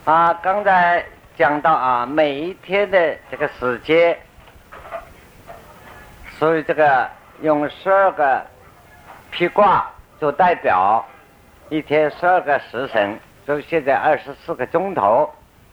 刚才讲到每一天的这个时间，所以这个用12个披卦做代表，一天12个时辰，所以现在24个钟头。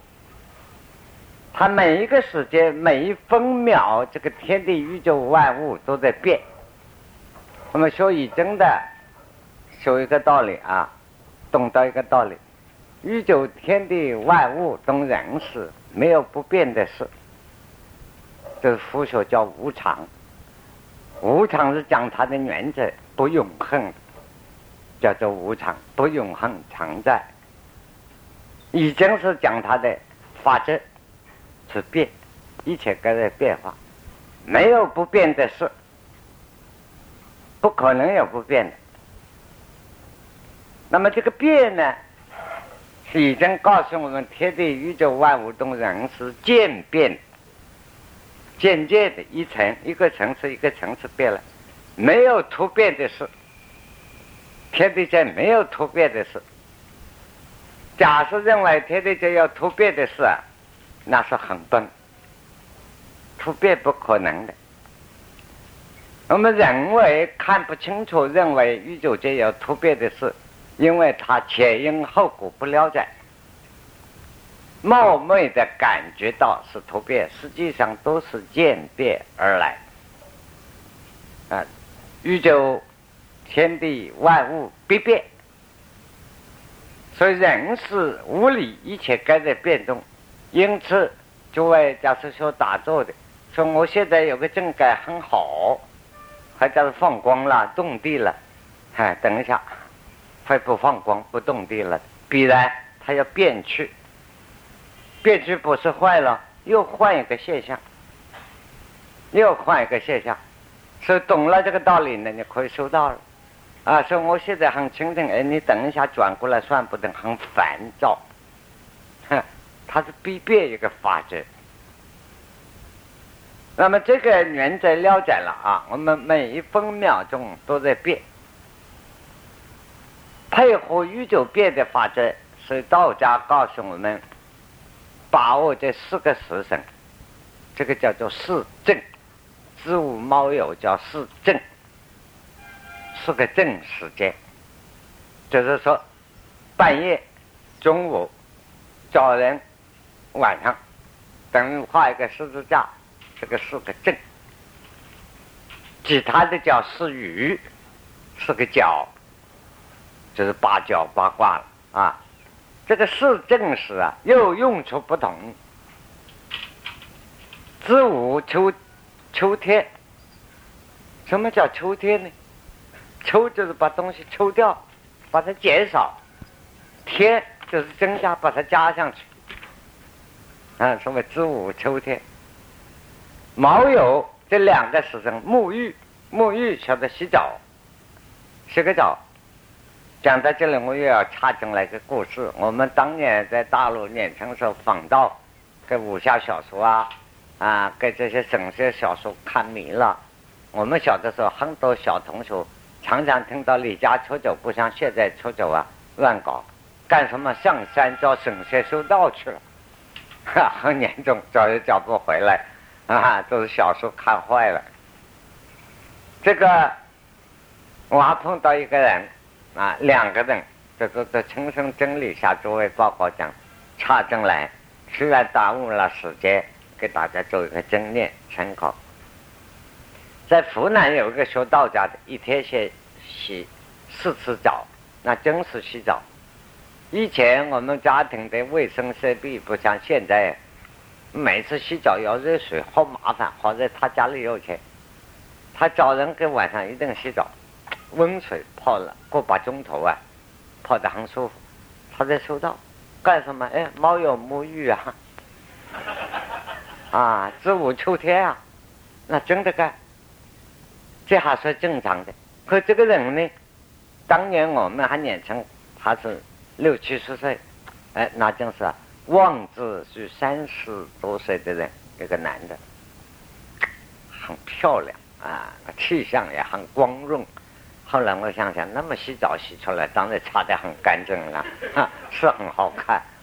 它每一个时间，每一分秒，这个天地宇宙万物都在变。我们学易经的，学一个道理懂得一个道理：宇宙天地万物懂人事，没有不变的事。这是佛学叫无常。无常是讲它的原则不永恒，叫做无常，不永恒常在。易经是讲它的法则是变，一切都在变化，没有不变的事，不可能有不变的。那么这个变呢，是已经告诉我们天地宇宙万物动人是渐变，渐渐的一个层次一个层次变了，没有突变的事，天地间没有突变的事。假设认为天地间有突变的事那是很笨，突变不可能的。我们认为看不清楚，认为宇宙间有突变的事，因为他前因后果不了解，冒昧的感觉到是突变，实际上都是渐变而来。宇宙天地万物必变，所以人事物理一切该在变动。因此诸位假设说打坐的说我现在有个正感很好，还假如放光了动地了，等一下会不放光不动地了，必然它要变去，变去不是坏了，又换一个现象，所以懂了这个道理呢，你可以收到了说我现在很清静，你等一下转过来算不等，很烦躁，它是必变一个法则。那么这个原则了解了我们每一分秒钟都在变，配合宇宙变的法则，所以道家告诉我们把握这4个时辰，这个叫做四正，子午卯酉叫四正，4个正时间，就是说半夜、中午、早晨、晚上，等于画一个十字架，这个4个正。其他的叫4余，4个角，就是8角8卦了这个4正时又用处不同。子午秋天，什么叫秋天呢？秋就是把东西抽掉，把它减少，天就是增加，把它加上去所谓子午秋天。卯酉这2个时辰，沐浴晓得洗澡，洗个澡。讲到这里我又要插进来一个故事。我们当年在大陆年轻时候访到给武侠小说给这些神仙小说看迷了。我们小的时候很多小同学常常听到离家出走，不像现在出走乱搞，干什么上山找神仙修道去了很严重，找也找不回来都是小说看坏了。这个我还碰到一个人2个人，这亲身经历下诸位报告讲插进来，虽然耽误了时间，给大家做一个经验参考。在湖南有一个学道家的，一天洗4次澡，那真是洗澡。以前我们家庭的卫生设备不像现在，每次洗澡要热水，好麻烦。好在他家里有钱，他早上跟晚上一定洗澡，温水泡了个把钟头泡得很舒服。他在修道干什么？卯酉沐浴子午秋天那真的干，这还是正常的。可这个人呢，当年我们还年轻，他是60、70岁，那真是望子是30多岁的人，一个男的，很漂亮气象也很光润。后来我想想，那么洗澡洗出来，当然擦得很干净了是很好看。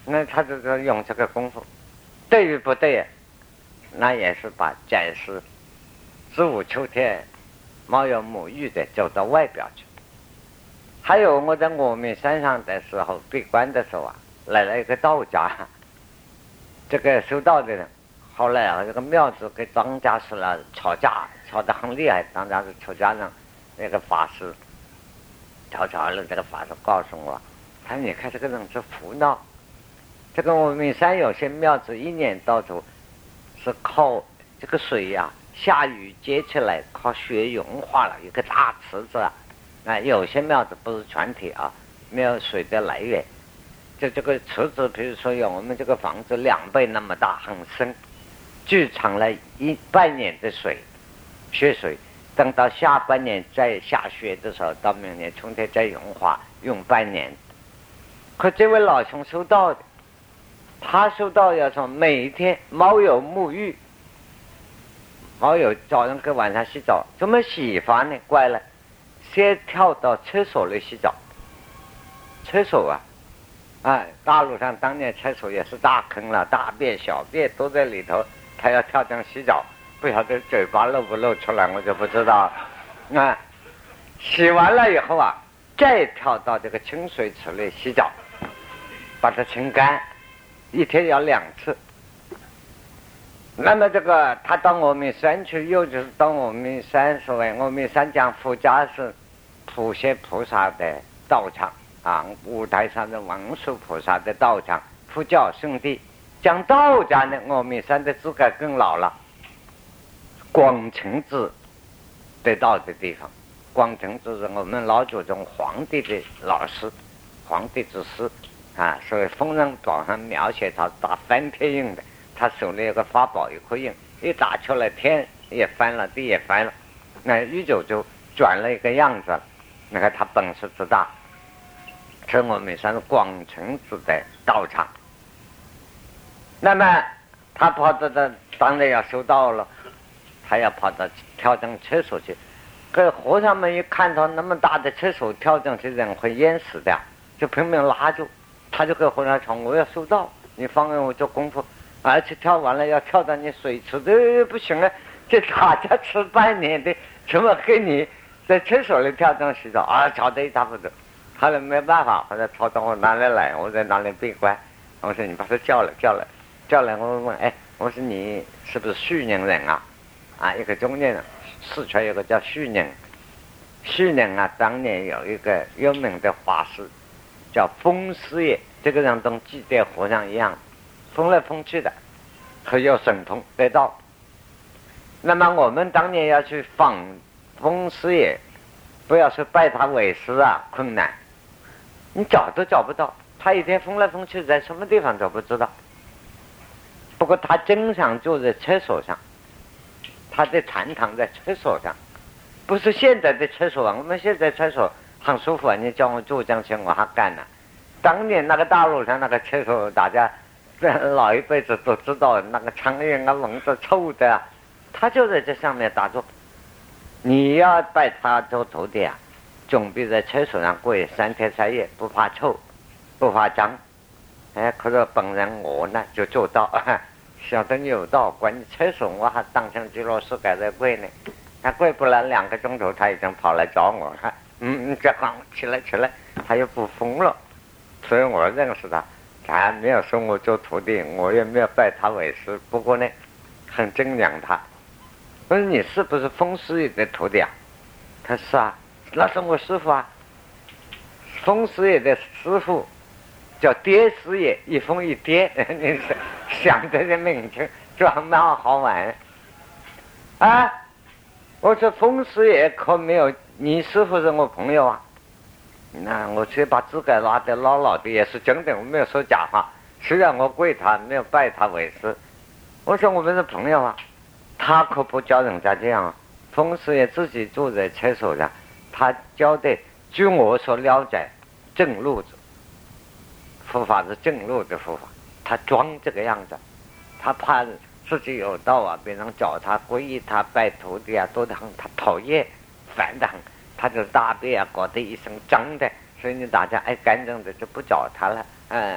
那他就是用这个功夫，对与不对，那也是把解释子午秋天猫有沐浴的走到外表去。还有我在峨眉山上的时候闭关的时候啊，来了一个道家，这个修道的人，后来啊这个庙子跟张家师了吵架，吵得很厉害。张家是出家人，那个法师吵了，这个法师告诉我，他说你看这个人是胡闹。这个峨眉山有些庙子一年到头是靠这个水呀，下雨接起来，靠雪融化了一个大池子啊。有些庙子不是全体啊，没有水的来源。就这个池子，比如说有我们这个房子2倍那么大，很深，聚藏了半年的水，雪水。等到下半年再下雪的时候，到明年春天再融化，用半年。可这位老兄修道的，他修道要说每一天猫有沐浴，猫有早上跟晚上洗澡，怎么洗法呢？怪了，先跳到厕所里洗澡。厕所啊，大陆上当年厕所也是大坑了，大便小便都在里头，他要跳进洗澡，不晓得嘴巴露不露出来，我就不知道。洗完了以后啊，再跳到这个清水池里洗澡，把它清干，一天要2次。那么这个他到峨眉山去，又就是到峨眉山，所谓峨眉山讲佛家是普贤菩萨的道场啊，五台山的文殊菩萨的道场，佛教圣地。讲道家呢，峨眉山的资格更老了，广成子得到的地方。广成子是我们老祖宗皇帝的老师，皇帝之师啊，所以封神榜上描写他打翻天印的，他手里有个法宝一颗印，一打出来天也翻了，地也翻了，那宇宙就转了一个样子了。那个他本事之大，是我们算是广成子的道场。那么他跑到这当然要修道了，他要跑到跳进厕所去。可和尚们一看到那么大的厕所，跳进去人会淹死的，就拼命拉住他，就跟和尚说：“我要修道，你放给我做功夫，而且跳完了要跳到你水池的，不行了，这大家吃半年的，怎么跟你在厕所里跳进洗澡啊？”吵得一塌糊涂。后来没办法，后来吵到我哪里来？我在哪里闭关？我说你把他叫来，我问，我说你是不是绪宁人啊？一个中年人。四川有个叫绪宁啊，当年有一个有名的法师叫风师爷，这个人跟祭奠和尚一样，疯来疯去的，很有神通得道。那么我们当年要去访风师爷，不要说拜他为师啊，困难，你找都找不到，他一天疯来疯去，在什么地方都不知道。不过他经常坐在厕所上，他的禅堂在厕所上，不是现在的厕所啊。我们现在厕所很舒服啊，你叫我住进去我还干呢。当年那个大陆上那个厕所，大家老一辈子都知道，那个苍蝇啊、蚊子臭的啊，他就在这上面打坐。你要拜他做徒弟啊，总比在厕所上跪3天3夜，不怕臭，不怕脏。可是本人我呢就做到。晓得有道，关于厕所我还当成居罗师改在跪呢，他跪不了2个钟头，他已经跑来找我，这好起来，他又不疯了，所以我认识他，他没有收我做徒弟，我也没有拜他为师，不过呢，很敬仰他。我说你是不是风师爷的徒弟啊？他是啊，那是我师傅啊。风师爷的师傅叫爹师爷，一风一爹，你想这些名称就蛮好玩啊！我说风师爷可没有，你师傅是我朋友啊。那我去把自个拉得牢牢的，也是真的，我没有说假话。虽然我跪他，没有拜他为师，我说我们是朋友啊。他可不教人家这样啊。风师爷自己住在厕所上，他教的，据我所了解，正路子。佛法是正路的佛法，他装这个样子，他怕自己有道啊，别人找他皈依他拜徒弟啊，多得很，他讨厌烦得很，他就大便啊搞得一身脏的，所以你大家爱干净的就不找他了。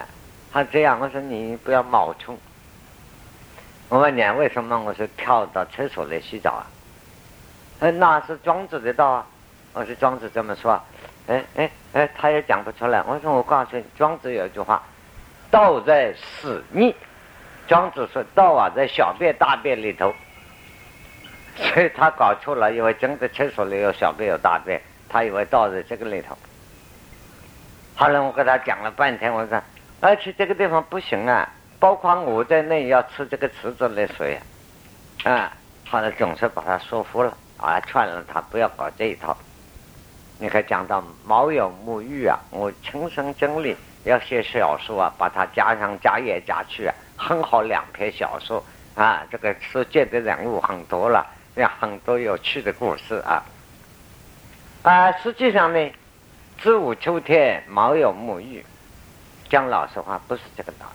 他这样，我说你不要冒充。我问你为什么我是跳到厕所来洗澡啊？那是庄子的道啊。我说庄子这么说，他也讲不出来。我说我告诉你，庄子有一句话，道在屎溺。庄子说道啊，在小便大便里头，所以他搞错了，以为真的厕所里有小便有大便，他以为道在这个里头。后来我跟他讲了半天，我说而且这个地方不行啊，包括我在内要吃这个池子的水啊。后来总是把他说服了啊，劝了他不要搞这一套。你可以讲到毛有沐浴啊，我亲身经历，要写小说啊，把它加上加盐加去啊，很好2篇小说啊，这个世界的人物很多了，有很多有趣的故事啊。实际上呢，子午秋天毛有沐浴，讲老实话不是这个道理。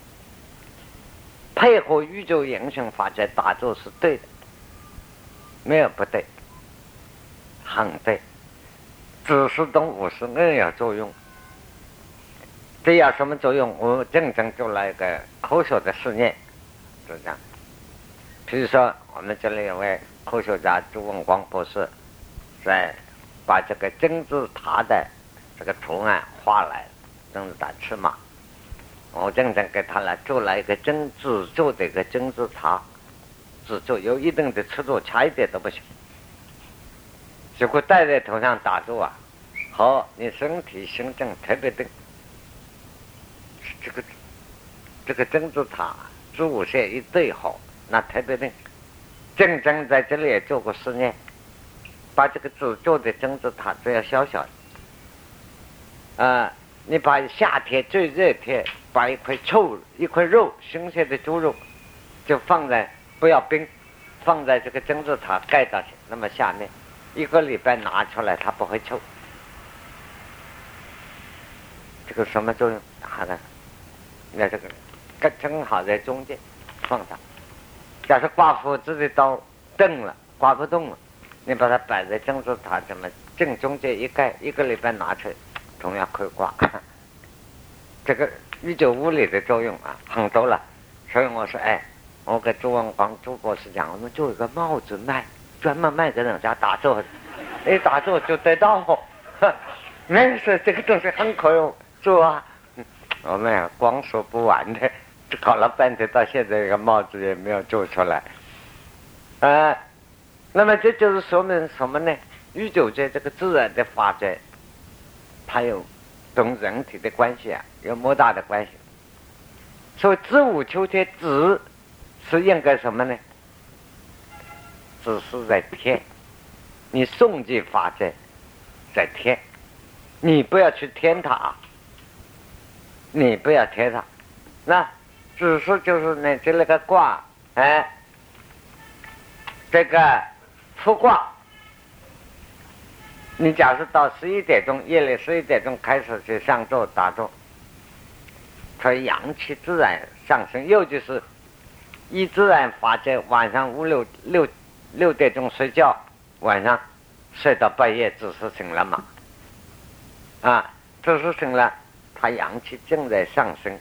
配合宇宙人生法则打坐是对的，没有不对，很对。只是动物是硬有作用，这要什么作用？我真正做了一个科学的实验，就这样。比如说，我们这里有位科学家朱文光博士，在把这个金字塔的这个图案画来，金字塔尺码，我真正给他来做了一个纸做的一个金字塔，纸做有一定的尺度，差一点都不行。结果戴在头上打坐啊，好，你身体心正特别定。这个金字塔子午线一对好，那特别定。真正在这里也做过实验，把这个纸做的金字塔只要小小的，你把夏天最热天把一块肉，新鲜的猪肉，就放在不要冰，放在这个金字塔盖到那么下面。1个礼拜拿出来，它不会臭。这个什么作用？好的，那这个正好在中间放上。假设刮胡子的刀钝了，刮不动了，你把它摆在金字塔这么正中间一盖，1个礼拜拿出来，同样可以刮。这个宇宙物理的作用啊，很多了。所以我说，我跟朱文光朱博士讲，我们做一个帽子卖。专门卖给人家打坐，打坐就得到。那是这个东西很可以做啊。我们光说不完的，搞了半天，到现在这个帽子也没有做出来。那么这就是说明什么呢？宇宙在这个自然的法则，它有跟人体的关系啊，有莫大的关系。所以子午秋天子是应该什么呢？只是在天，你诵经法则在天，你不要去添它，你不要添它。那只是就是呢，这个卦，这个复卦，你假设到11点钟，夜里11点钟开始去上座打坐，所以阳气自然上升，又就是依自然法则，晚上6点钟睡觉，晚上睡到半夜，只是醒了嘛，只是醒了，它阳气正在上升，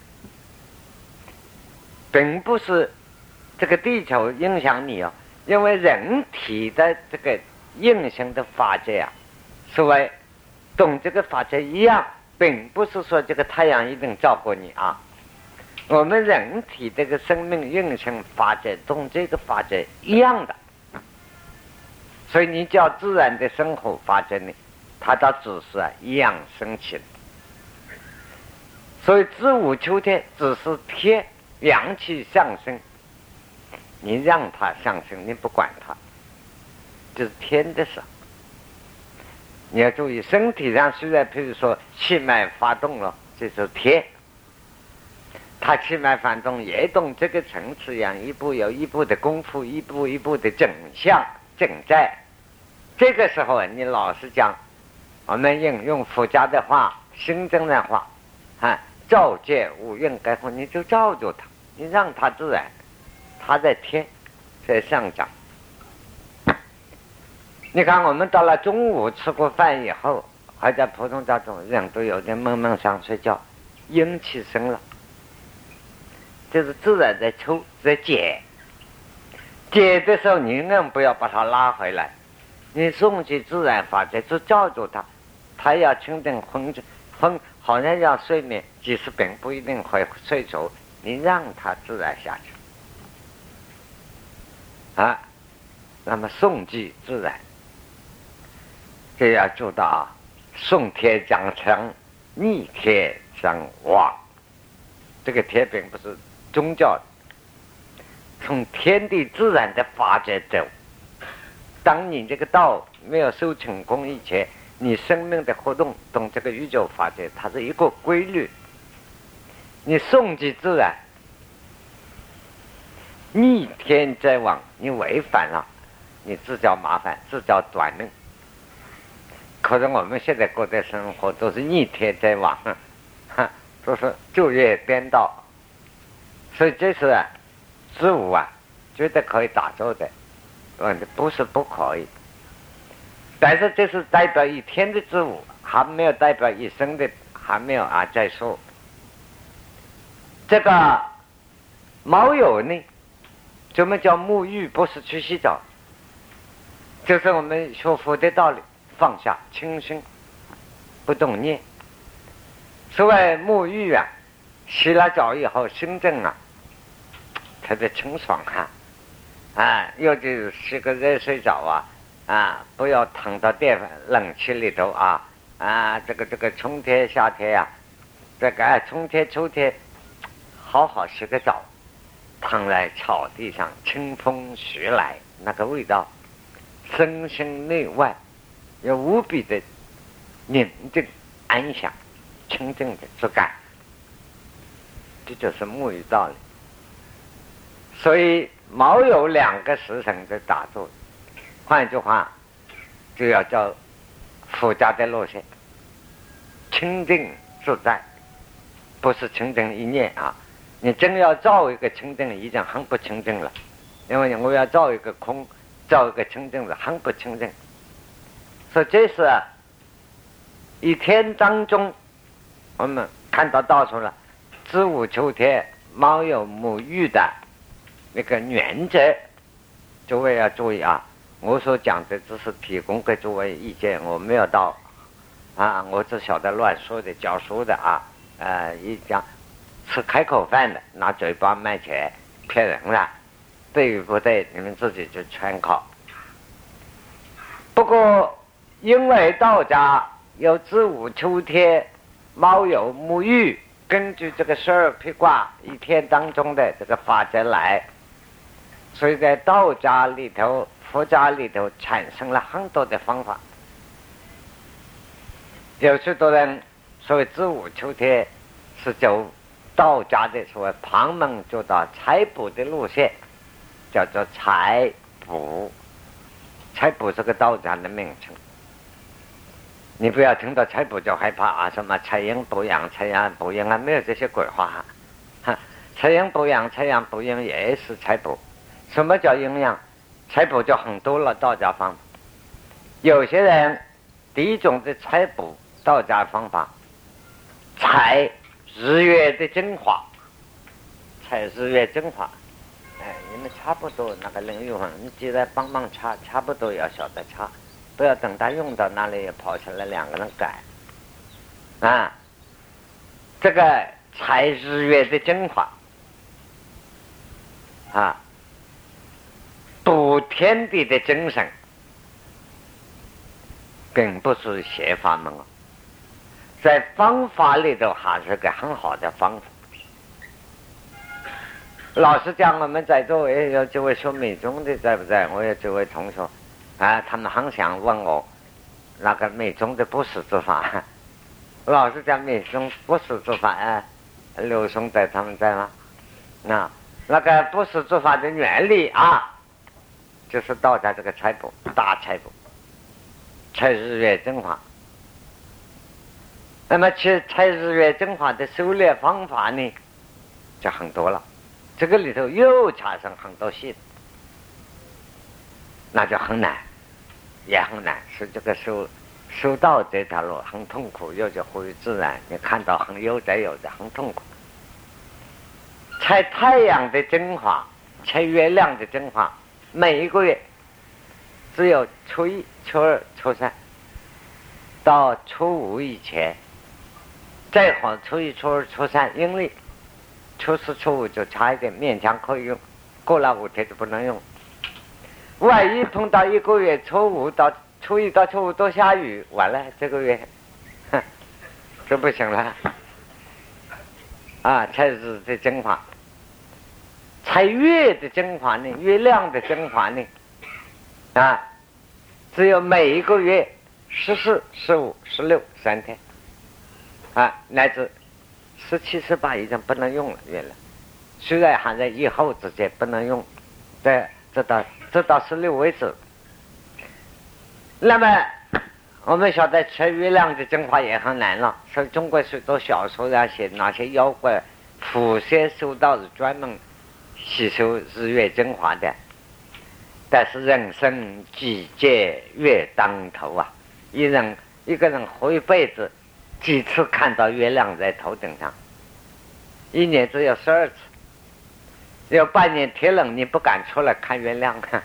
并不是这个地球影响你因为人体的这个运行的法则啊，所谓懂这个法则一样，并不是说这个太阳一定照顾你啊。我们人体这个生命运行法则同这个法则一样的。所以你叫自然的生活法则呢，它的只是一样升起的。所以子午秋天只是天阳气上升，你让它上升，你不管它，就是天的事。你要注意，身体上虽然譬如说气脉发动了，这是天，它气脉发动也动这个层次一样，一步有一步的功夫，一步一步的整相正在。这个时候你老实讲，我们用佛家的话，心经的话，照见五蕴该空，你就照着它，你让它自然，它在天，在上涨。你看我们到了中午吃过饭以后，还在普通当中人都有点闷闷想睡觉，阴气生了， 就是自然在抽，在解。解的时候，你永远不要把它拉回来，你送去自然法则，就照住它，它要清定昏，好像要睡眠，即使并不一定会睡着，你让它自然下去啊。那么送即自然，这要做到啊，送贴将成，逆贴将亡。这个贴并不是宗教的，从天地自然的法则走。当你这个道没有修成功以前，你生命的活动懂这个宇宙法则，它是一个规律。你送即自然，逆天在往，你违反了，你自找麻烦，自找短命。可是我们现在过的生活都是逆天在往，都是昼夜颠倒，所以这是知物啊，绝对可以打坐的，不是不可以。但是这是代表一天的知物，还没有代表一生的，还没有啊再说。这个毛友呢，怎么叫沐浴？不是去洗澡，就是我们学佛的道理，放下清心，不动念。所谓沐浴啊，洗了澡以后心正啊特别清爽尤其是洗个热水澡不要躺到冷气里头这个春天夏天这个春天秋天好好洗个澡，躺在草地上，清风徐来，那个味道身心内外有无比的宁静安详清净的质感，这就是沐浴道理。所以毛有2个时辰的打坐，换句话就要叫佛家的路线，清净自在，不是清净一念你真要造一个清净已经很不清净了，因为我要造一个空，造一个清净的很不清净。所以这是一天当中我们看到道出了知物求天毛有沐浴的那个原则，诸位要注意我所讲的只是提供给诸位意见，我没有到我只晓得乱说的教书的一讲吃开口饭的拿嘴巴卖钱骗人了，对与不对你们自己去参考。不过因为道家有知物求天毛有沐浴，根据这个12辟卦一天当中的这个法则来，所以在道家里头佛家里头产生了很多的方法。有许多人所谓知物求天是走道家的所谓旁门左道采补的路线，叫做采补。采补是个道家的名称，你不要听到采补就害怕什么采阴补阳采阳补阴没有这些鬼话采阴补阳采阳补阴也是采补。什么叫阴阳？采补就很多了，道家方法。有些人第一种的采补道家方法，采日月的精华，采日月精华。你们差不多那个领域你记得帮忙差不多要晓得差，不要等他用到那里跑起来2个人改这个采日月的精华补天地的精神，并不是邪法门在方法里头还是个很好的方法。老实讲，我们在座也有几位学密宗的在不在？我有几位同学他们很想问我那个密宗的不实之法。老实讲，密宗不实之法刘松在他们在吗？那个不实之法的原理就是道家这个采补大采补采日月精华。那么其实采日月精华的修炼方法呢就很多了，这个里头又产生很多细，那就很难，也很难。是这个修道这条路很痛苦，又就回于自然，你看到很悠哉悠哉，很痛苦。 采太阳的精华，采月亮的精华，每一个月只有初一、初二、初三到初五以前，再好初一、初二、初三，因为初四、初五就差一点，勉强可以用，过了5天就不能用。万一碰到一个月初一到初五都下雨，完了这个月就不行了啊！才是这精华，采月的精华呢，月亮的精华呢啊，只有每一个月14、15、16 3天啊，乃至17、18已经不能用了月亮，虽然还在以后之间不能用，这到16为止。那么我们晓得吃月亮的精华也很难了，所以中国许多小说上写那些妖怪伏羲修道是专门吸收日月精华的，但是人生几劫月当头啊，一个人活一辈子几次看到月亮在头顶上，一年只有12次，有半年天冷你不敢出来看月亮看，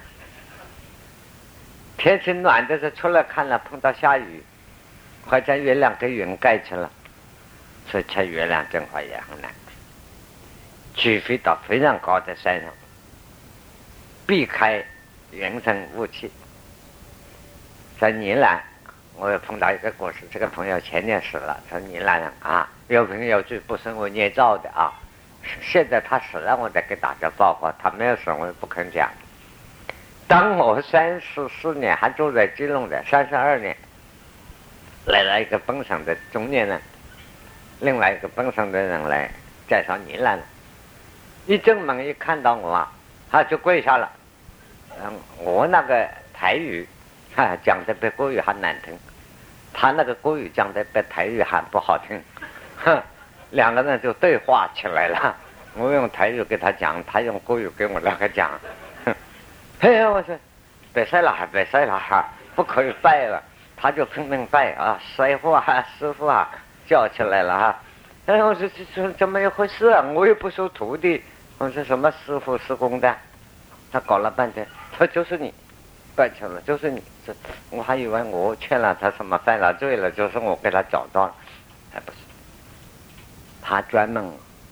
天气暖的时候出来看了，碰到下雨，快将月亮给云盖去了，所以吃月亮精华也很难，除非到非常高的山上，避开云层雾气。在宜兰，我又碰到一个故事，这个朋友前年死了，在宜兰人啊，有凭有据，不是我捏造的啊。现在他死了，我再给大家报告，他没有死，我也不肯讲。当我34年还住在基隆的32年，来了一个本省的中年人，另外一个本省的人来介绍宜兰了，一进门一看到我啊，他就跪下了。我那个台语讲的比国语还难听，他那个国语讲的比台语还不好听，两个人就对话起来了。我用台语给他讲，他用国语给我那个讲。嘿，我说别晒了，别晒了哈，不可以拜了。他就拼命拜啊，师傅啊，师傅啊，叫起来了哈。我说这怎么一回事啊？我又不收徒弟。我说什么师傅施工的？他搞了半天，他就是你，拜求了，就是你。我还以为我劝了他什么犯了罪了，就是我给他找到了，还不是。他专门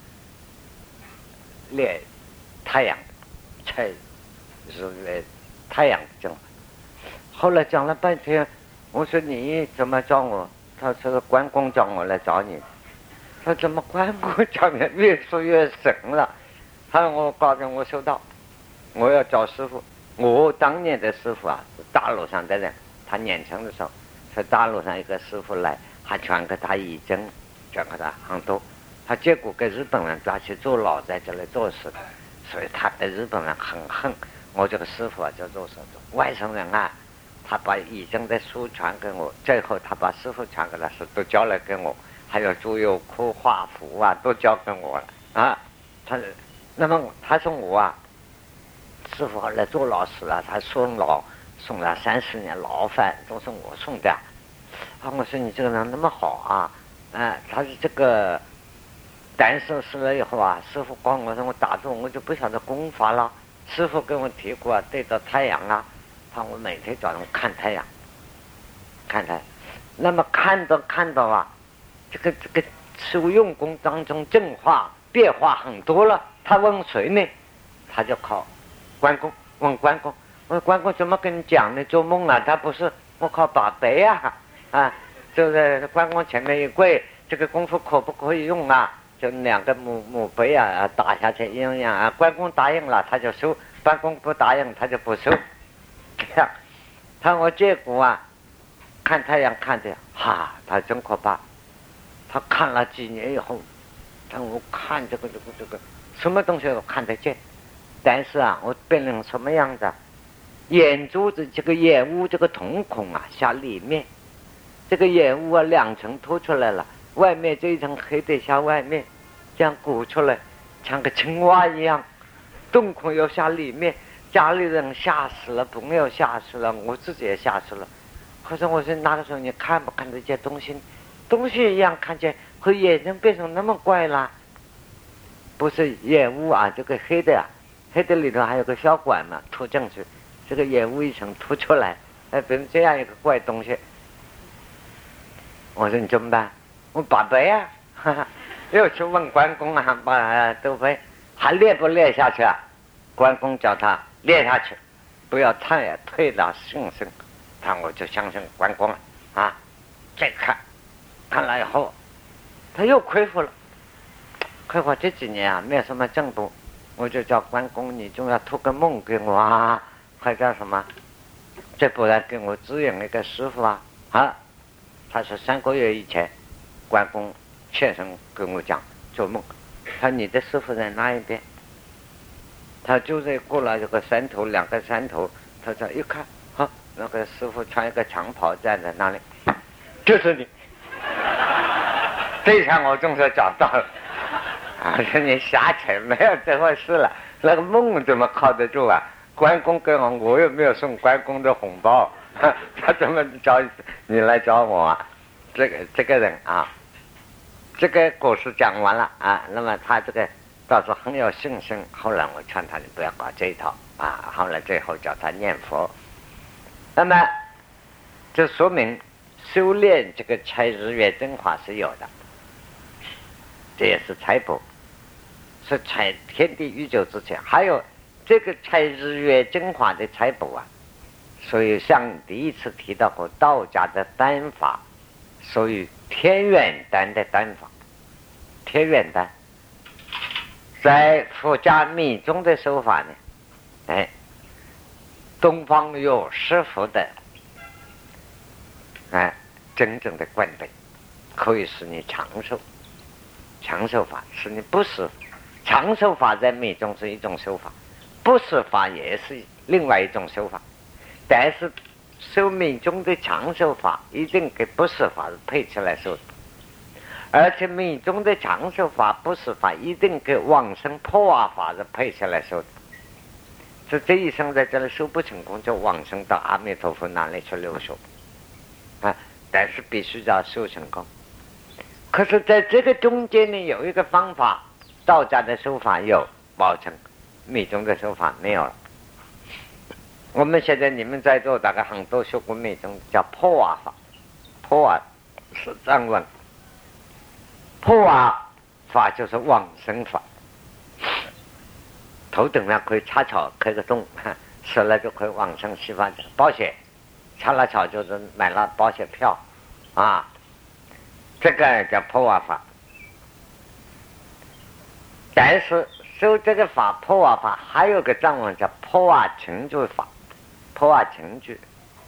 练太阳，才是练太阳的精华。后来讲了半天，我说你怎么找我？他说关公叫我来找你。他怎么关公叫你？越说越神了。他说我告诉我收到，我要找师傅。我当年的师傅啊，是大陆上的人，他年轻的时候，是大陆上一个师傅来，还传给他一针，传给他很多。他结果给日本人抓去坐牢，在这里做事，所以他对日本人很恨。我这个师傅啊，叫做什么外省人啊，他把已经的书传给我，最后他把师傅传给他书都交来给我，还有猪油库画符啊，都交给我了啊。那么他说我啊，师傅后来坐牢死了，他送了30年牢饭，都是我送的。我说你这个人那么好啊，他是这个。但是死了以后啊，师傅光我说我打坐，我就不晓得功法了。师傅跟我提过啊，对着太阳啊，我每天早上看太阳，看太阳。那么看到啊，这个事物用功当中正化变化很多了。他问谁呢？他就靠关公，问关公。我说关公怎么跟你讲呢？做梦啊？他不是，我靠把杯啊，就在关公前面一跪，这个功夫可不可以用啊？就2个墓碑啊，打下去一样啊。关公答应了，他就收；关公不答应，他就不收。这样，我结果啊，看太阳看的他真可怕。他看了几年以后，我看这个什么东西都看得见，但是啊，我变成什么样子？眼珠子这个眼窝这个瞳孔啊，下里面这个眼窝啊2层凸出来了。外面这一层黑的下外面，这样鼓出来，像个青蛙一样，洞孔又下里面。家里人吓死了，朋友吓死了，我自己也吓死了。可是我说那个时候你看不看得见东西一样看见，可眼睛变成那么怪了。 不是烟雾啊，这个黑的啊，黑的里头还有个小管嘛，吐进去，这个烟雾一层吐出来，变成这样一个怪东西。我说你怎么办？我把背啊，哈哈，又去问关公啊，把都背，还练不练下去啊？关公叫他练下去，不要退到信心，我就相信关公了啊。再看了以后，他又恢复了。恢复这几年啊，没有什么进步，我就叫关公，你就要托个梦给我啊，还叫什么？这不然给我指引一个师傅啊！他说3个月以前，关公先生跟我讲做梦，他说你的师傅在哪一边？他就在过了这个山头，2个山头，他说一看，那个师傅穿一个长袍站在那里，就是你。这一下我总算找到了。我说你瞎扯，没有这回事了。那个梦怎么靠得住啊？关公跟我又没有送关公的红包，他怎么找你来找我啊？这个人啊，这个故事讲完了啊。那么他这个倒是很有信心。后来我劝他，你不要搞这一套啊。后来最后叫他念佛。那么这说明修炼这个拆日月真法是有的，这也是财宝，是拆天地宇宙之前。还有这个拆日月真法的财宝啊，所以像第一次提到过道家的丹法，属于天元丹的丹法。天元丹在佛家密宗的手法呢，东方有师傅的真正的灌顶，可以使你长寿。长寿法使你不死，长寿法在密宗是一种修法，不死法也是另外一种修法。但是修密宗的长寿法一定跟不死法是配起来修的，而且密宗的长寿法、不死法一定跟往生破瓦法是配起来修的。是这一生在这里修不成功，就往生到阿弥陀佛那里去留修但是必须要修成功。可是在这个中间呢，有一个方法，道家的手法有保证，密宗的手法没有了。我们现在你们在座大概很多学过密宗，叫破瓦法。破瓦是藏文，破瓦法就是往生法。头顶上可以插草开个洞，死了就可以往生西方保险，插了草就是买了保险票啊。这个叫破瓦法。但是修这个法破瓦法还有个藏文叫破瓦情具法。破瓦情具，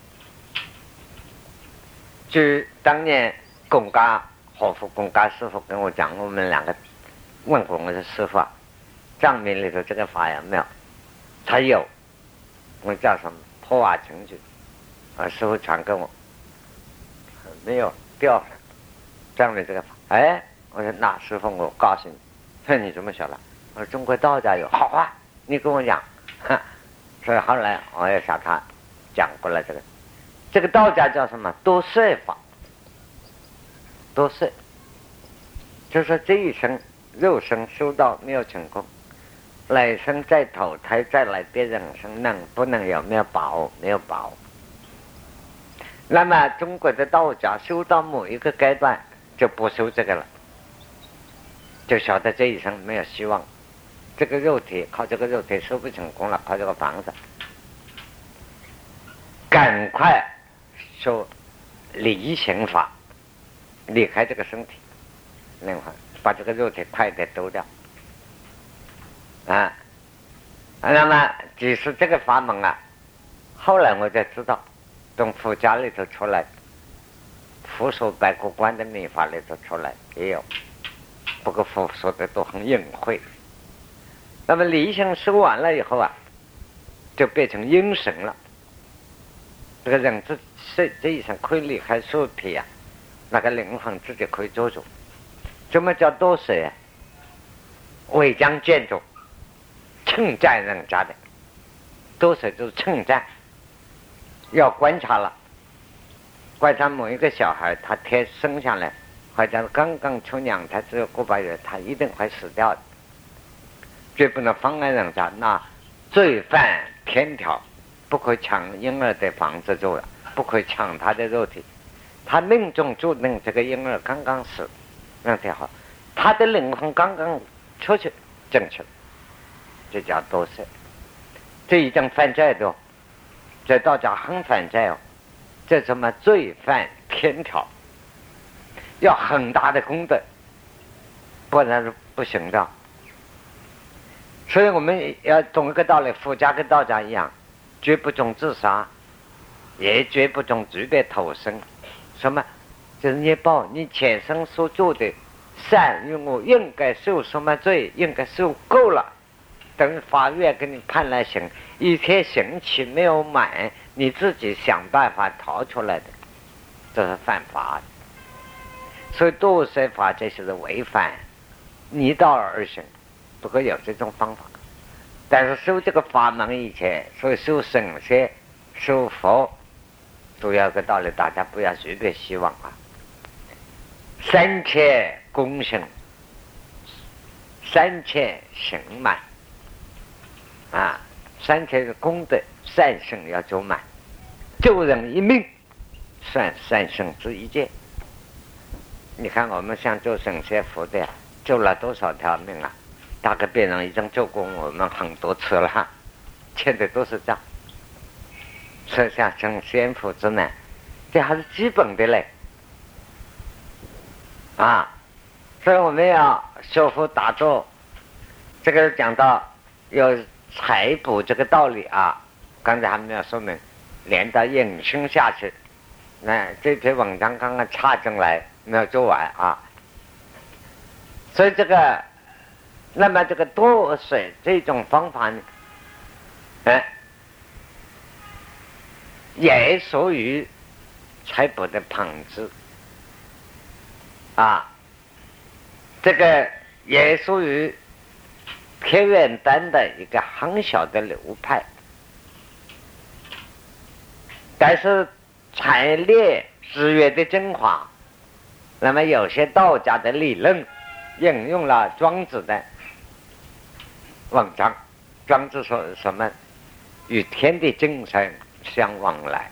据当年公家活佛公家师傅跟我讲，我们2个问过我的师傅藏民里头这个法有没有？他有。我叫什么破瓦情具，师傅传给我，没有掉了藏民这个法。我说那师傅我告诉你，说你怎么晓得？我说中国道家有。好啊，你跟我讲。所以后来我也向他讲过了这个道家叫什么多摄法。多摄就是说这一生肉身修道没有成功，来生再投胎再来别人生能不能有没有把握？没有把握。那么中国的道家修到某一个阶段就不修这个了，就晓得这一生没有希望，这个肉体靠这个肉体修不成功了，靠这个房子，赶快修离形法，离开这个身体，另外把这个肉体快点丢掉那么即使这个法门后来我才知道从佛家里头出来，佛说白骨观的秘法里头出来也有，不过佛说的都很隐晦。那么离形修完了以后就变成阴神了。这个人这一生可以离开肉体那个灵魂自己可以做主。什么叫多舍？违章建筑，称赞人家的。多舍就是称赞，要观察了。观察某一个小孩，他生下来或者刚刚出娘胎只有个把月，他一定会死掉的。 绝不能妨碍人家，那罪犯天条，不可以抢婴儿的房子住了，不可以抢他的肉体。他命中注定这个婴儿刚刚死，那挺好，他的灵魂刚刚出去正确，这叫多事。这一种犯罪的，这道家很犯罪哦，这什么罪犯天条，要很大的功德，不然是不行的。所以我们要懂一个道理，佛家跟道家一样，绝不重自杀，也绝不重随便投生。什么？就是业报，你前生所做的善与恶，应该受什么罪，应该受够了，等法院给你判了刑，一天刑期没有满，你自己想办法逃出来的，这是犯法的。所以堕生法这是违反逆道而行，不过有这种方法。但是修这个法门以前，所以修神仙、修佛，都要个道理，大家不要随便希望啊。三切功行，三切行满啊，三切的功德善行要做满，救人一命算善行之一件。你看我们像做神仙佛的，救了多少条命啊？大概别人已经救过我们很多次了，欠的都是这样。所以像神仙佛之难，这还是基本的嘞啊！所以我们要修复打坐，这个讲到有采补这个道理啊。刚才还没有说明，连到引申下去。那这篇文章刚刚插进来，没有做完啊。所以这个，那么这个脱水这种方法呢，也属于采补的旁支啊，这个也属于天元丹的一个很小的流派，但是采炼日月的精华，那么有些道家的理论引用了庄子的文章。庄子说什么？与天地精神相往来。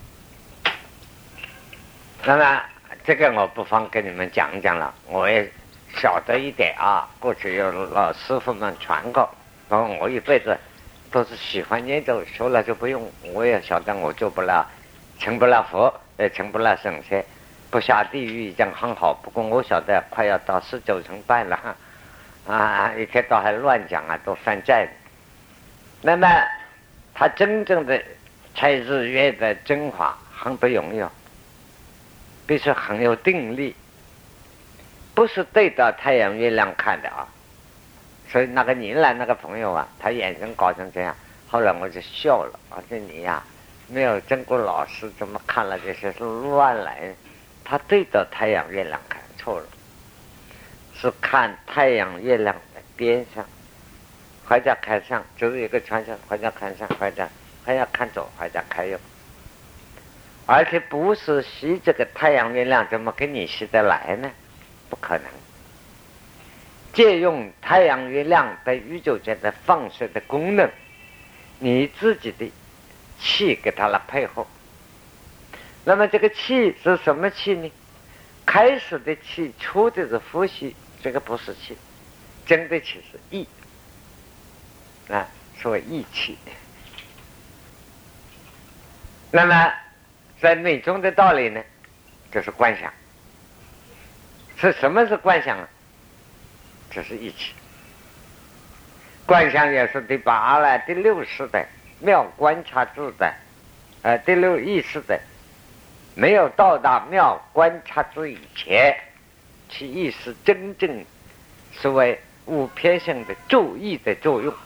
那么这个我不妨跟你们讲讲了，我也晓得一点啊。过去有老师傅们传过，然后我一辈子都是喜欢念咒，学了就不用。我也晓得我做不了，成不了佛，也成不了神仙，不下地狱已经很好。不过我晓得快要到19层半了啊，一天到还乱讲啊，都犯债。那么他真正的采日月的精华很不容易哦，必须很有定力，不是对着太阳月亮看的啊。所以那个宁兰那个朋友啊，他眼睛搞成这样，后来我就笑了，我说你呀，没有经过老师，怎么看了这些是乱来？他对着太阳月亮看错了，是看太阳月亮的边上，或者看上，就是一个方向，或者看上，或者看左，或者看右，而且不是吸这个太阳月亮，怎么跟你吸得来呢？不可能。借用太阳月亮在宇宙间的放射的功能，你自己的气给它来配合。那么这个气是什么气呢？开始的气，出的是呼吸，这个不是气，真的气是意啊，所谓意气。那么在内中的道理呢，就是观想。是什么是观想啊？这是意气。观想也是第8了，第6识的妙观察智的，第6意识的，没有到达妙观察智以前，其意识真正所谓无偏性的注意的作用。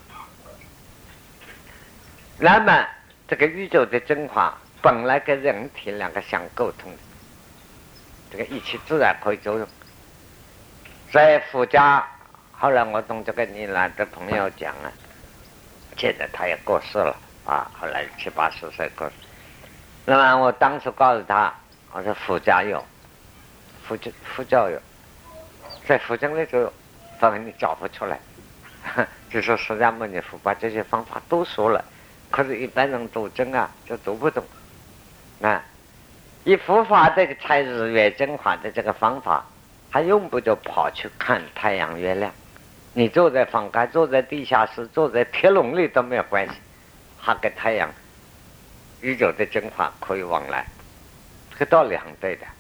那么这个宇宙的精华本来跟人体两个相沟通的，这个意气自然可以作用。在佛家，后来我同这个尼兰的朋友讲啊，现在他也过世了啊，后来70、80岁过世。那么我当时告诉他，我说佛家有，佛教有，在佛经里就有，反正你找不出来就说释迦牟尼佛把这些方法都说了，可是一般人读经啊就读不懂啊。以佛法这个采日月精华的这个方法，还用不着跑去看太阳月亮，你坐在房间，坐在地下室，坐在铁笼里都没有关系，还跟太阳宇宙的精华可以往来，这个道理很对的。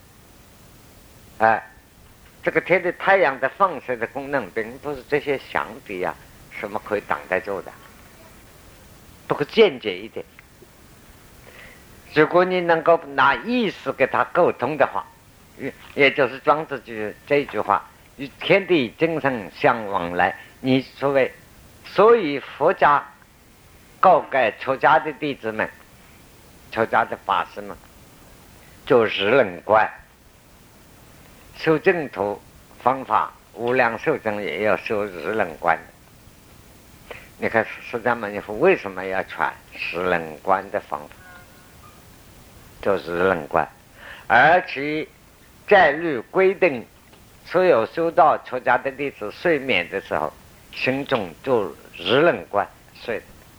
这个天的太阳的放射的功能，并不是这些相比啊什么可以挡得住的。不过间接一点，如果你能够拿意识跟他沟通的话，也就是庄子这一句话，与天地精神相往来。你所以佛家告诫出家的弟子们，出家的法师们，就日轮观修净土方法，无量寿经也要修日轮观。你看释迦牟尼佛为什么要传日轮观的方法？就是日轮观，而且戒律规定，所有修道出家的弟子睡眠的时候，心中就日轮观睡，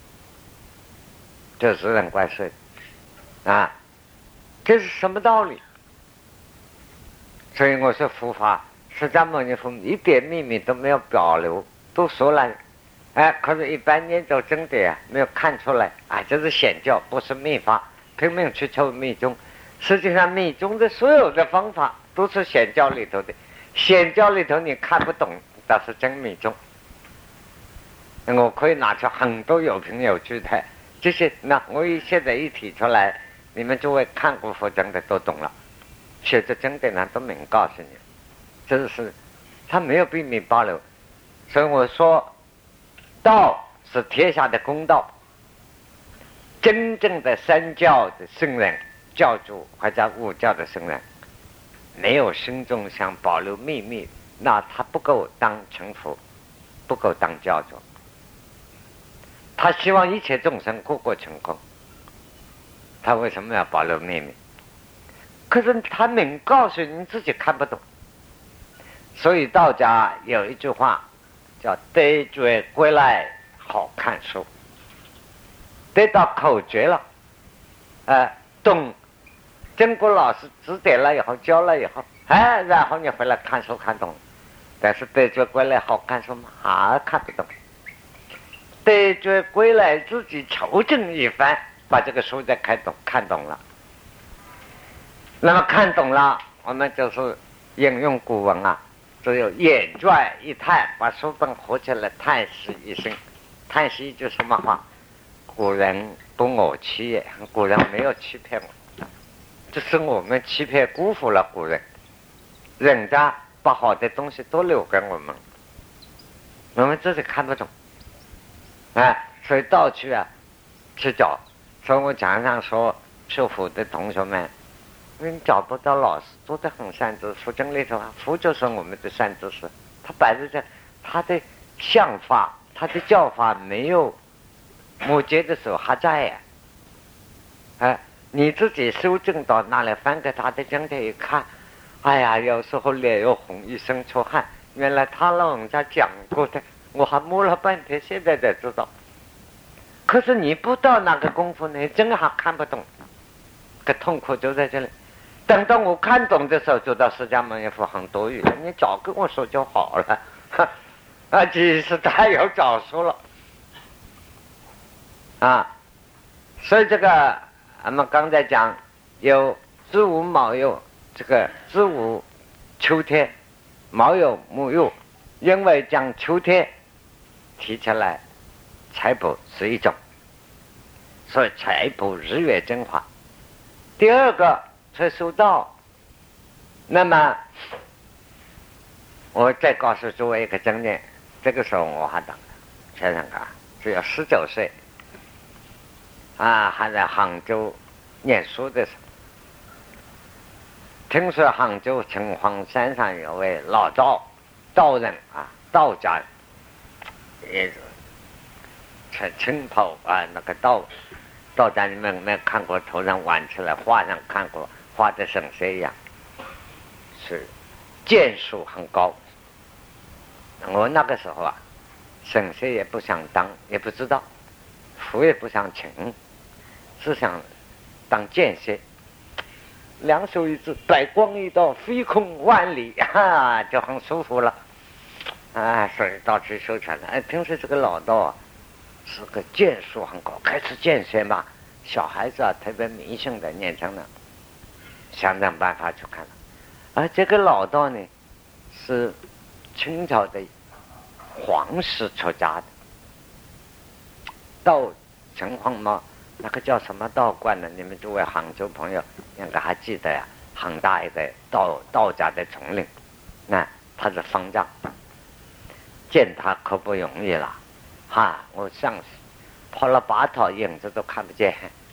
就日轮观睡啊，这是什么道理？所以我说佛法，释迦牟尼佛一点秘密都没有保留，都说了。可是一般研究经典啊，没有看出来啊，这是显教，不是秘法，拼命去求密宗。实际上密宗的所有的方法都是显教里头的，显教里头你看不懂，但是真密宗。我可以拿出很多有凭有据的这些，那我现在一提出来，你们就会看过佛经的都懂了。写着经典呢都明告诉你，这是他没有秘密保留。所以我说道是天下的公道，真正的三教的圣人，教主或者悟教的圣人，没有心中想保留秘密，那他不够当成佛，不够当教主。他希望一切众生个个成功，他为什么要保留秘密？可是他明告诉你自己看不懂。所以道家有一句话叫得觉归来好看书，得到口诀了，懂，经过老师指点了以后，教了以后，然后你回来看书看懂，但是得觉归来好看书吗？还看不懂。得觉归来自己求证一番，把这个书再看懂了。那么看懂了，我们就是引用古文啊，只有眼转一叹，把书本合起来叹息一声。叹息一句什么话？古人不我欺也，古人没有欺骗我，这是我们欺骗辜负了古人，人家把好的东西都留给我们，我们自己看不懂，所以到处啊去找。所以我常常说学佛的同学们，你找不到老师做得很善知识，佛经里头啊，佛就是我们的善知识，他摆在这，他的想法，他的教法没有末节的时候还在呀。你自己修正到那里，翻给他的经典一看，哎呀，有时候脸又红，一身出汗，原来他老人家讲过的，我还摸了半天，现在才知道。可是你不到那个功夫，你真还看不懂，个痛苦就在这里。等到我看懂的时候，就到释迦牟尼佛很多余了，你早跟我说就好了。其实他有早说了所以这个我们刚才讲有子午卯酉，这个子午秋天，卯酉木酉，因为将秋天提起来，采补是一种，所以采补日月精华。第二个才修道。那么我再告诉诸位一个经验，这个时候我还等想想看，只有19岁还在杭州念书的时候，听说杭州城隍山上有位老道人道家也穿青袍那个道家你们没有看过，头上挽起来，画上看过，画的神仙一样，是剑术很高。我那个时候神仙也不想当，也不知道，佛也不想请，只想当剑仙。两手一指，白光一道，飞空万里，就很舒服了。所以到处收传了。听说这个老道啊，是个剑术很高，开始剑仙吧。小孩子啊，特别迷信的，念成了，想想办法去看了。而这个老道呢，是清朝的皇室出家的，道城隍庙那个叫什么道观呢？你们诸位杭州朋友应该还记得呀，很大一个道家的丛林。那他是方丈，见他可不容易了，我上跑了8套，影子都看不见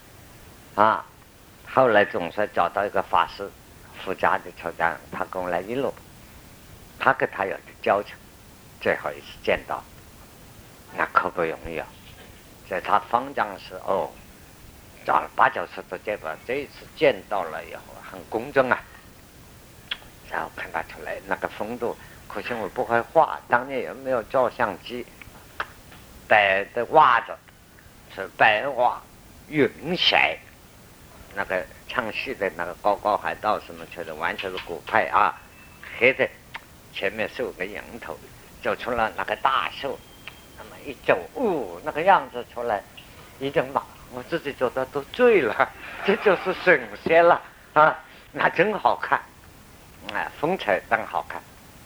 后来总算找到一个法师，富家的出家人，他跟我来一路，他跟他有的交情，最后一次见到，那可不容易啊。在他方丈时找了8、9次都见不到，这一次见到了以后很公正啊。然后看他出来那个风度，可惜我不会画，当年有没有照相机？白的袜子是白袜云鞋，那个唱戏的那个高高海盗什么去的，完全是古派黑的，前面绣个蝇头，走出了那个大树，那么一走那个样子出来，一整马，我自己走的都醉了，这就是神仙了那真好看，风采真好看，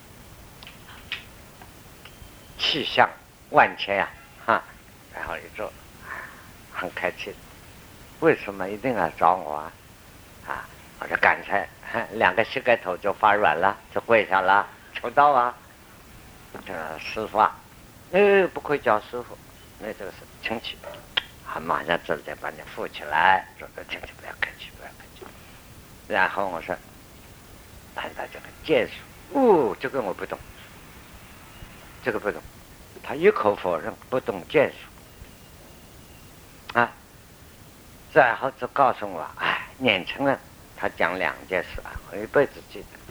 气象万千然后一坐很开心。为什么一定要找我我说刚才2个膝盖头就发软了，就跪下了，求道师傅不可以叫师傅，那这个是亲戚，马上直接把你扶起来，说的亲戚不要客气，不要客气。然后我说谈到这个剑术，这个我不懂，这个不懂，他一口否认不懂剑术然后就告诉我年轻人他讲2件事我一辈子记得。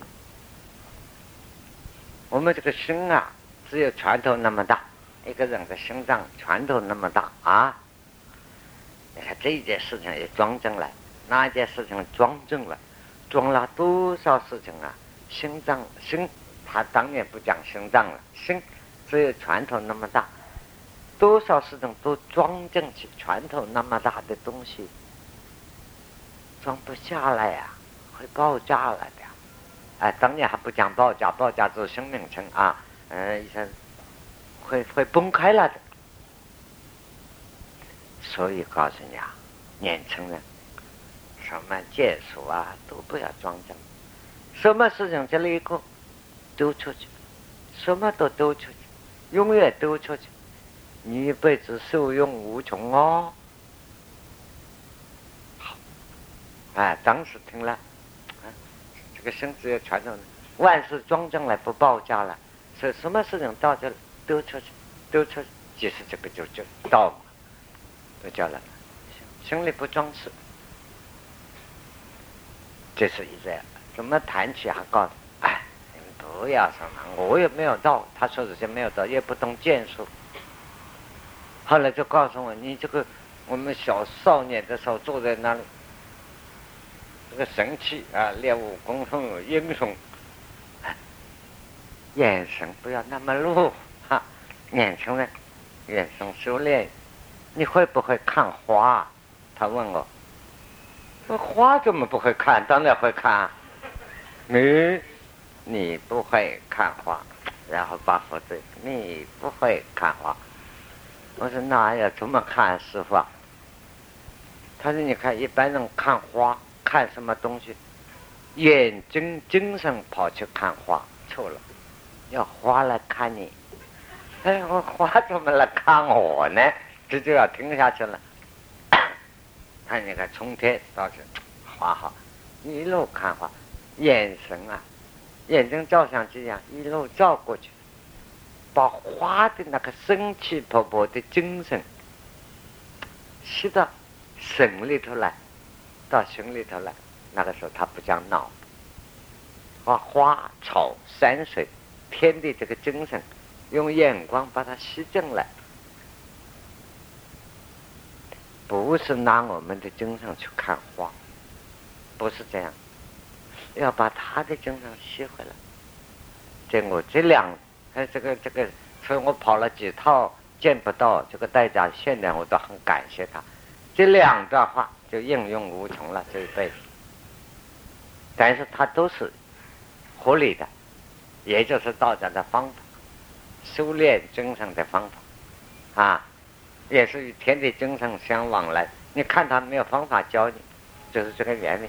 我们这个心只有拳头那么大，一个人的心脏拳头那么大你看这一件事情也装正了，那一件事情装正了，装了多少事情心他当然不讲心脏了，心只有拳头那么大，多少事情都装进去，拳头那么大的东西装不下来会爆炸了的当然还不讲爆炸，爆炸只是生命层医生会崩开了的。所以告诉你年轻人什么剑术都不要装正，什么事情这里一个丢出去，什么都丢出去，永远丢出去，你一辈子受用无穷当时听了这个身子也传统，万事装正了不爆炸了，所以什么事情到这里丢出去，其实这个就到嘛，就叫了心里不装饰，这是一个。怎么谈起还告诉你们不要什么，我也没有到，他说这些没有到，也不懂剑术。后来就告诉我，你这个我们少年的时候坐在那里，这个神气练武功很有英雄，眼神不要那么露年轻人眼神修炼。你会不会看花？他问我花怎么不会看？当然会看你不会看花，然后把佛对你不会看花。我说那要怎么看师傅他说你看一般人看花看什么东西，眼睛精神跑去看花，错了，要花来看你。我花怎么来看我呢？这就要听下去了。他那个从天到是花好，一路看花，眼神眼睛照相机一路照过去，把花的那个生气勃勃的精神吸到神里头来，到心里头来。那个时候他不讲脑，把花草山水天地这个精神用眼光把它吸进来，不是拿我们的经上去看花，不是这样，要把他的经上吸回来。我这个，所以我跑了几套见不到这个代价训练，我都很感谢他。这2段话就应用无穷了这一辈子，但是它都是合理的，也就是道家的方法，修炼精神的方法啊，也是与天地精神相往来。你看他没有方法教你，就是这个原理。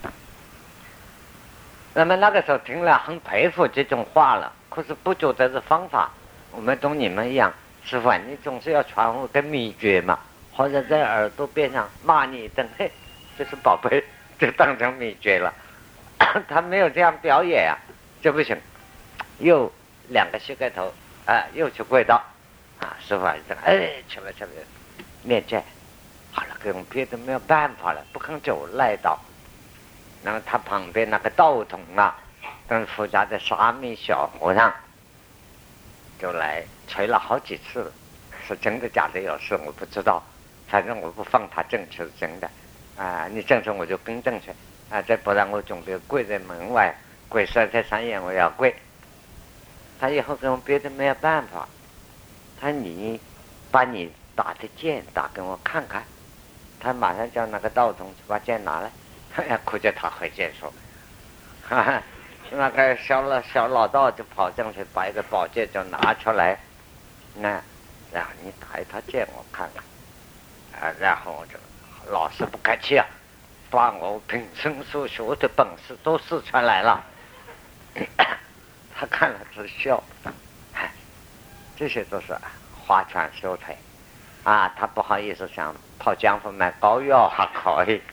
那么那个时候听了很佩服这种话了，可是不觉得是方法。我们同你们一样，师父你总是要传我个秘诀嘛，或者在耳朵边上骂你一顿，嘿，这是宝贝，就当成秘诀了。他没有这样表演啊，就不行。又2个膝盖头啊，又去跪倒啊，师父去了念经，好了，跟别的没有办法了，不肯走赖倒。然后他旁边那个道童啊，跟富家的沙弥小和尚就来捶了好几次了，是真的假的有事我不知道，反正我不放他正是真的啊，你正说我就更正去啊，再不然我准备跪在门外，跪3天3夜我要跪。他以后跟别的没有办法，他你把你打的剑打给我看看，他马上叫那个道童把剑拿来。哭着他回剑说，哈哈，那个小老道就跑进去把一个宝剑就拿出来，然后你打一套剑我看看啊，然后我就老师不客气啊，把我平生所学的本事都使出来了。他看了直笑，这些都是花拳绣腿啊，他不好意思想跑江湖买膏药还可以。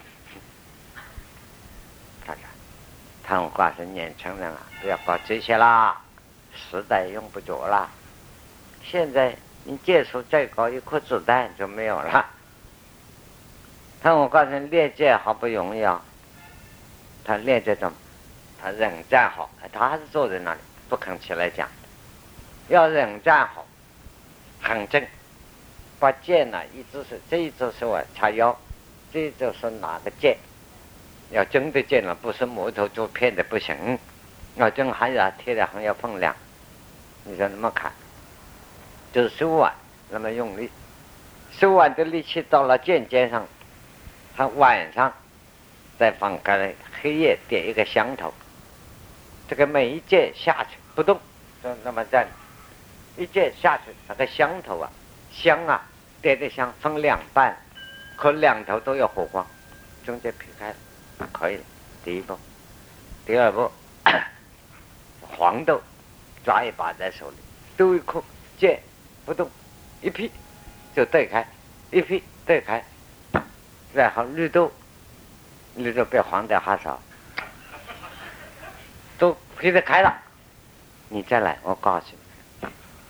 看我挂是年轻人啊，不要搞这些啦，时代用不着啦。现在你戒术再高，一颗子弹就没有了。看我告诉你，练戒好不容易啊。他练这种，他忍站好，他还是坐在那里不肯起来讲，要忍站好，很正，把剑呢一只手，这一只手啊叉腰，这一只手拿个剑。要真的剑了，不是木头做片的不行，要真还要贴的很有分量。你说怎么看？就是手腕那么用力，手腕的力气到了剑尖上，他晚上再放个黑夜点一个香头，这个每一剑下去不动，就那么站，一剑下去，那个香头啊，香啊，点的香分2半，可2头都有火光，中间劈开了。可以了，第一步。第二步，黄豆抓一把在手里，丢一颗剑不动，一劈就对开，一劈对开。然后绿豆比黄豆还少，都劈得开了，你再来，我告诉你，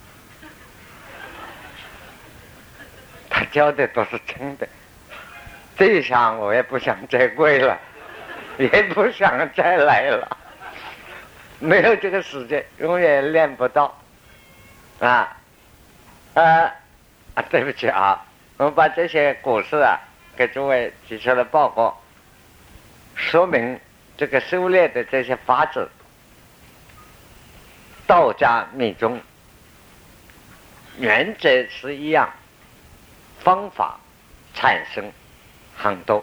他教的都是真的。这一下我也不想再跪了。也不想再来了，没有这个时间，永远练不到对不起啊，我把这些故事啊给诸位提出了报告，说明这个修炼的这些法子，道家密宗原则是一样，方法产生很多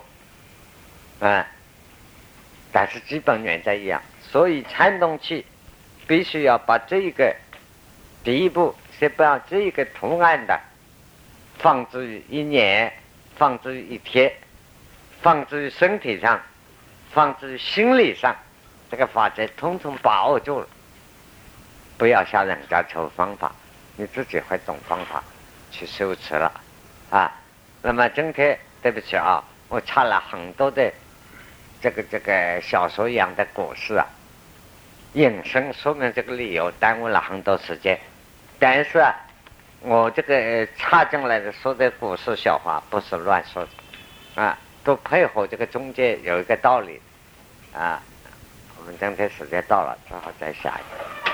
但是基本原则一样，所以参动器必须要把这一个第一步先把这一个图案的放置于1年，放置于1天，放置于身体上，放置于心理上，这个法则统统把握住了，不要向人家求方法，你自己会懂方法去修持了那么今天对不起啊，我插了很多的这个小说一样的故事引申说明这个理由，耽误了很多时间。但是我这个插进来的说的故事小话不是乱说的都配合这个中间有一个道理我们今天时间到了，只好再下一个。